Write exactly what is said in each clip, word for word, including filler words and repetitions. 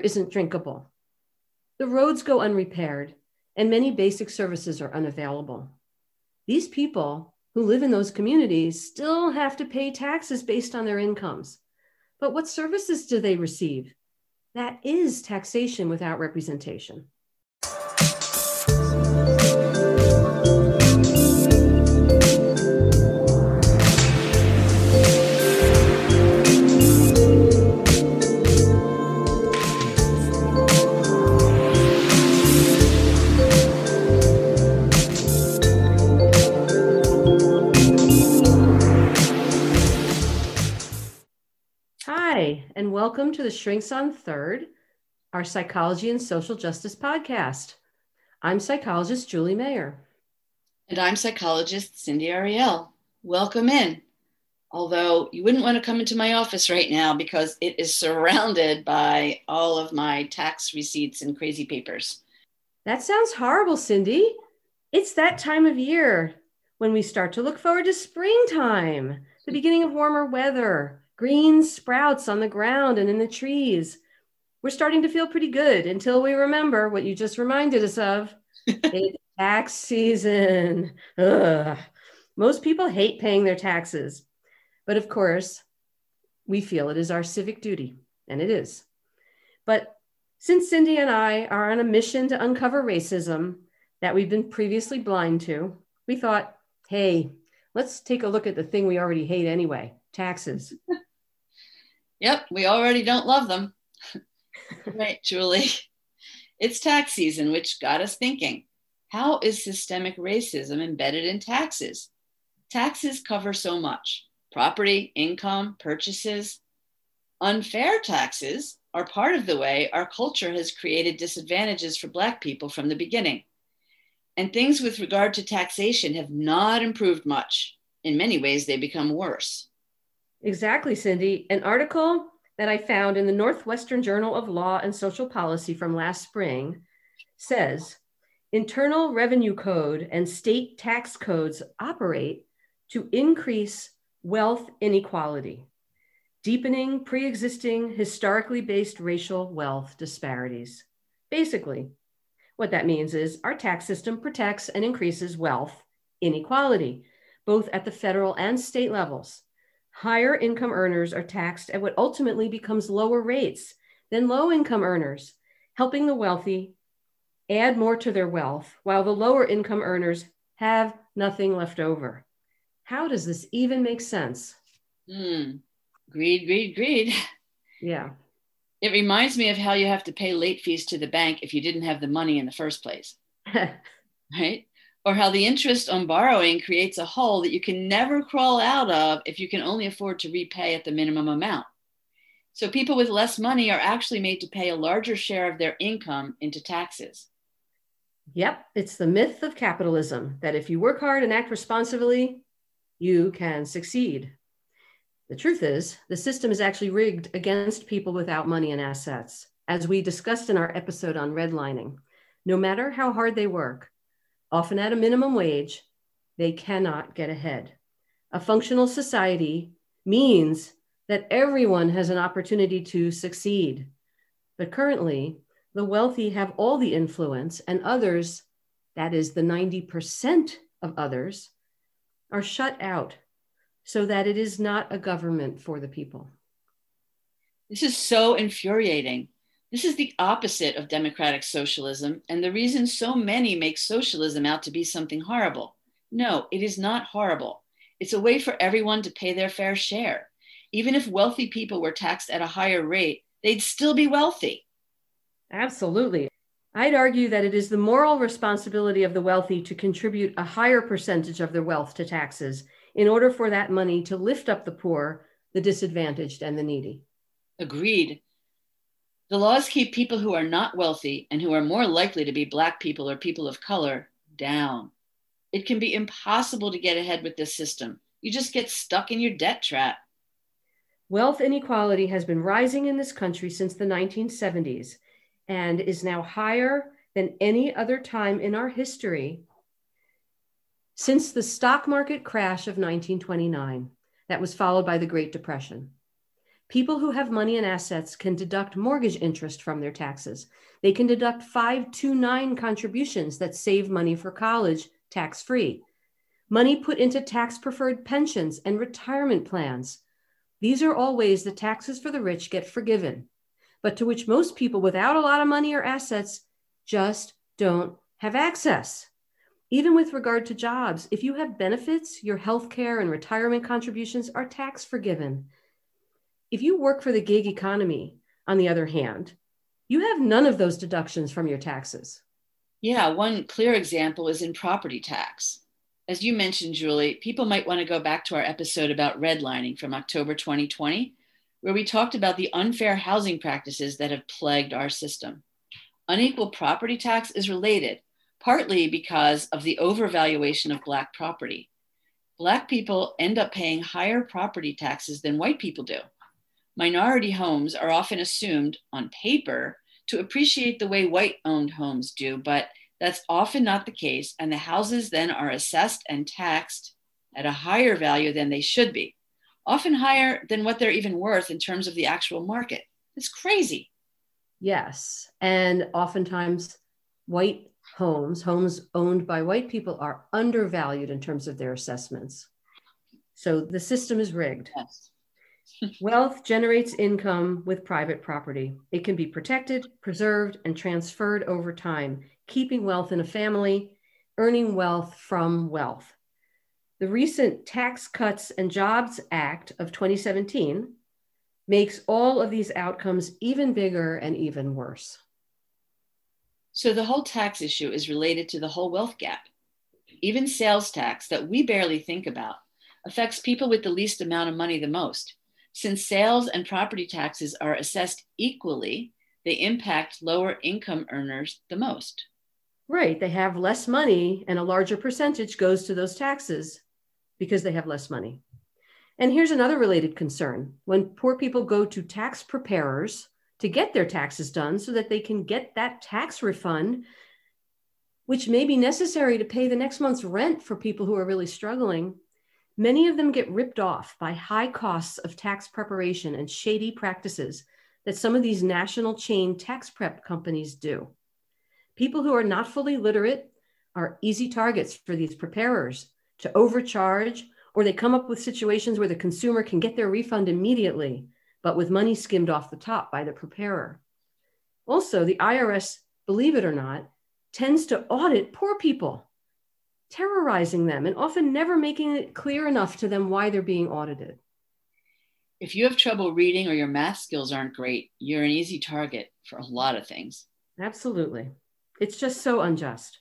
isn't drinkable. The roads go unrepaired, and many basic services are unavailable. These people who live in those communities still have to pay taxes based on their incomes. But what services do they receive? That is taxation without representation. Hi, and welcome to the Shrinks on Third, our Psychology and Social Justice podcast. I'm psychologist Julie Mayer. And I'm psychologist Cindy Ariel. Welcome in. Although you wouldn't want to come into my office right now because it is surrounded by all of my tax receipts and crazy papers. That sounds horrible, Cindy. It's that time of year when we start to look forward to springtime, the beginning of warmer weather, green sprouts on the ground and in the trees. We're starting to feel pretty good until we remember what you just reminded us of. It's tax season. Ugh. Most people hate paying their taxes. But of course, we feel it is our civic duty, and it is. But since Cindy and I are on a mission to uncover racism that we've been previously blind to, we thought, hey, let's take a look at the thing we already hate anyway, taxes. Yep, we already don't love them. Right, Julie. It's tax season, which got us thinking, how is systemic racism embedded in taxes? Taxes cover so much: property, income, purchases. Unfair taxes are part of the way our culture has created disadvantages for Black people from the beginning. And things with regard to taxation have not improved much. In many ways, they become worse. Exactly, Cindy. An article that I found in the Northwestern Journal of Law and Social Policy from last spring says, Internal Revenue Code and state tax codes operate to increase wealth inequality, deepening pre-existing historically based racial wealth disparities. Basically, what that means is our tax system protects and increases wealth inequality, both at the federal and state levels. Higher income earners are taxed at what ultimately becomes lower rates than low income earners, helping the wealthy add more to their wealth while the lower income earners have nothing left over. How does this even make sense? Hmm. Greed, greed, greed. Yeah. It reminds me of how you have to pay late fees to the bank if you didn't have the money in the first place, right? Or how the interest on borrowing creates a hole that you can never crawl out of if you can only afford to repay at the minimum amount. So people with less money are actually made to pay a larger share of their income into taxes. Yep, it's the myth of capitalism that if you work hard and act responsibly, you can succeed. The truth is, the system is actually rigged against people without money and assets, as we discussed in our episode on redlining. No matter how hard they work, often at a minimum wage, they cannot get ahead. A functional society means that everyone has an opportunity to succeed. But currently, the wealthy have all the influence, and others, that is the ninety percent of others, are shut out so that it is not a government for the people. This is so infuriating. This is the opposite of democratic socialism, and the reason so many make socialism out to be something horrible. No, it is not horrible. It's a way for everyone to pay their fair share. Even if wealthy people were taxed at a higher rate, they'd still be wealthy. Absolutely. I'd argue that it is the moral responsibility of the wealthy to contribute a higher percentage of their wealth to taxes in order for that money to lift up the poor, the disadvantaged, and the needy. Agreed. The laws keep people who are not wealthy and who are more likely to be Black people or people of color down. It can be impossible to get ahead with this system. You just get stuck in your debt trap. Wealth inequality has been rising in this country since the nineteen seventies and is now higher than any other time in our history since the stock market crash of nineteen twenty-nine that was followed by the Great Depression. People who have money and assets can deduct mortgage interest from their taxes. They can deduct five two nine contributions that save money for college tax-free. Money put into tax-preferred pensions and retirement plans. These are all ways that taxes for the rich get forgiven, but to which most people without a lot of money or assets just don't have access. Even with regard to jobs, if you have benefits, your healthcare and retirement contributions are tax forgiven. If you work for the gig economy, on the other hand, you have none of those deductions from your taxes. Yeah, one clear example is in property tax. As you mentioned, Julie, people might want to go back to our episode about redlining from October twenty twenty, where we talked about the unfair housing practices that have plagued our system. Unequal property tax is related, partly because of the overvaluation of Black property. Black people end up paying higher property taxes than white people do. Minority homes are often assumed on paper to appreciate the way white-owned homes do, but that's often not the case, and the houses then are assessed and taxed at a higher value than they should be, often higher than what they're even worth in terms of the actual market. It's crazy. Yes, and oftentimes white homes, homes owned by white people, are undervalued in terms of their assessments. So the system is rigged. Yes. Wealth generates income with private property. It can be protected, preserved, and transferred over time, keeping wealth in a family, earning wealth from wealth. The recent Tax Cuts and Jobs Act of twenty seventeen makes all of these outcomes even bigger and even worse. So the whole tax issue is related to the whole wealth gap. Even sales tax that we barely think about affects people with the least amount of money the most. Since sales and property taxes are assessed equally, they impact lower income earners the most. Right, they have less money and a larger percentage goes to those taxes because they have less money. And here's another related concern. When poor people go to tax preparers to get their taxes done so that they can get that tax refund, which may be necessary to pay the next month's rent for people who are really struggling, many of them get ripped off by high costs of tax preparation and shady practices that some of these national chain tax prep companies do. People who are not fully literate are easy targets for these preparers to overcharge, or they come up with situations where the consumer can get their refund immediately, but with money skimmed off the top by the preparer. Also, the I R S, believe it or not, tends to audit poor people, terrorizing them and often never making it clear enough to them why they're being audited. If you have trouble reading or your math skills aren't great, you're an easy target for a lot of things. Absolutely. It's just so unjust.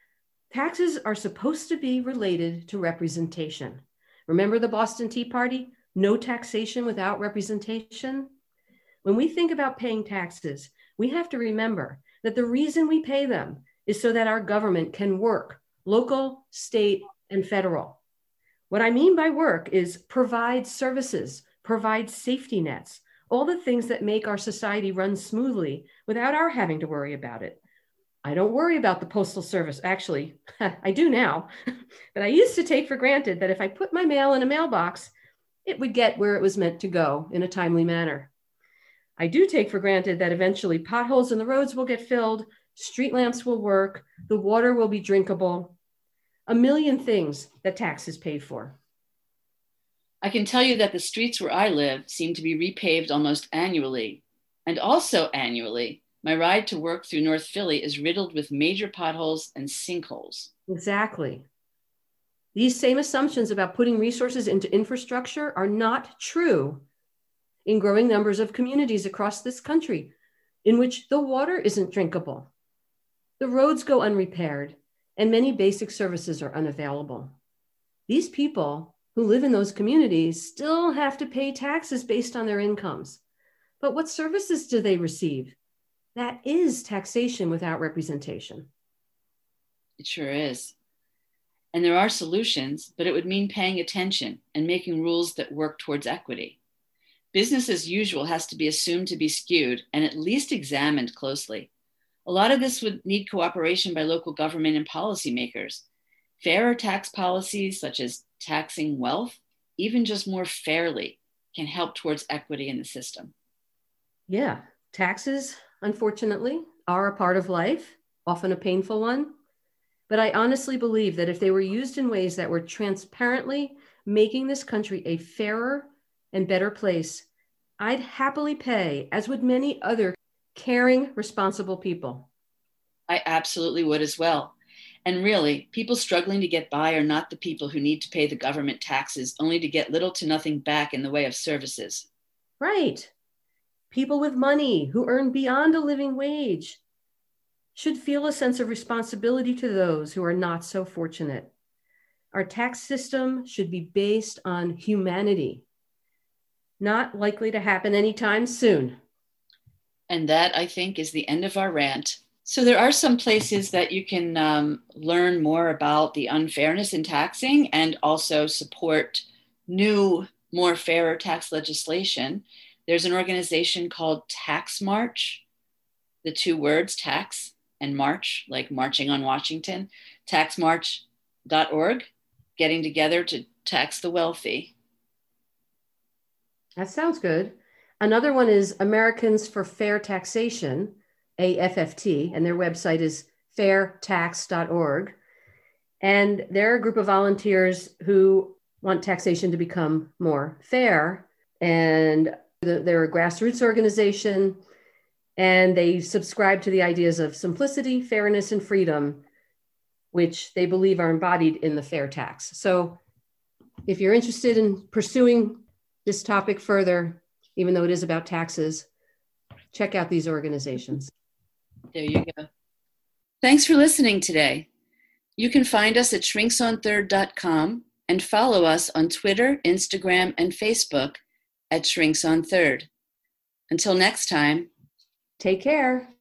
Taxes are supposed to be related to representation. Remember the Boston Tea Party? No taxation without representation? When we think about paying taxes, we have to remember that the reason we pay them is so that our government can work, local, state, and federal. What I mean by work is provide services, provide safety nets, all the things that make our society run smoothly without our having to worry about it. I don't worry about the Postal Service. Actually, I do now, but I used to take for granted that if I put my mail in a mailbox, it would get where it was meant to go in a timely manner. I do take for granted that eventually potholes in the roads will get filled, street lamps will work, the water will be drinkable, a million things that taxes pay for. I can tell you that the streets where I live seem to be repaved almost annually. And also annually, my ride to work through North Philly is riddled with major potholes and sinkholes. Exactly. These same assumptions about putting resources into infrastructure are not true in growing numbers of communities across this country in which the water isn't drinkable, the roads go unrepaired, and many basic services are unavailable. These people who live in those communities still have to pay taxes based on their incomes. But what services do they receive? That is taxation without representation. It sure is. And there are solutions, but it would mean paying attention and making rules that work towards equity. Business as usual has to be assumed to be skewed and at least examined closely. A lot of this would need cooperation by local government and policymakers. Fairer tax policies, such as taxing wealth, even just more fairly, can help towards equity in the system. Yeah, taxes, unfortunately, are a part of life, often a painful one. But I honestly believe that if they were used in ways that were transparently making this country a fairer and better place, I'd happily pay, as would many other caring, responsible people. I absolutely would as well. And really, people struggling to get by are not the people who need to pay the government taxes only to get little to nothing back in the way of services. Right. People with money who earn beyond a living wage should feel a sense of responsibility to those who are not so fortunate. Our tax system should be based on humanity. Not likely to happen anytime soon. And that, I think, is the end of our rant. So there are some places that you can um, learn more about the unfairness in taxing and also support new, more fairer tax legislation. There's an organization called Tax March, the two words, tax and march, like marching on Washington, tax march dot org, getting together to tax the wealthy. That sounds good. Another one is Americans for Fair Taxation, A F F T, and their website is fair tax dot org. And they're a group of volunteers who want taxation to become more fair. And they're a grassroots organization, and they subscribe to the ideas of simplicity, fairness, and freedom, which they believe are embodied in the fair tax. So if you're interested in pursuing this topic further, even though it is about taxes, check out these organizations. There you go. Thanks for listening today. You can find us at shrinks on third dot com and follow us on Twitter, Instagram, and Facebook at Shrinks on Third. Until next time, take care.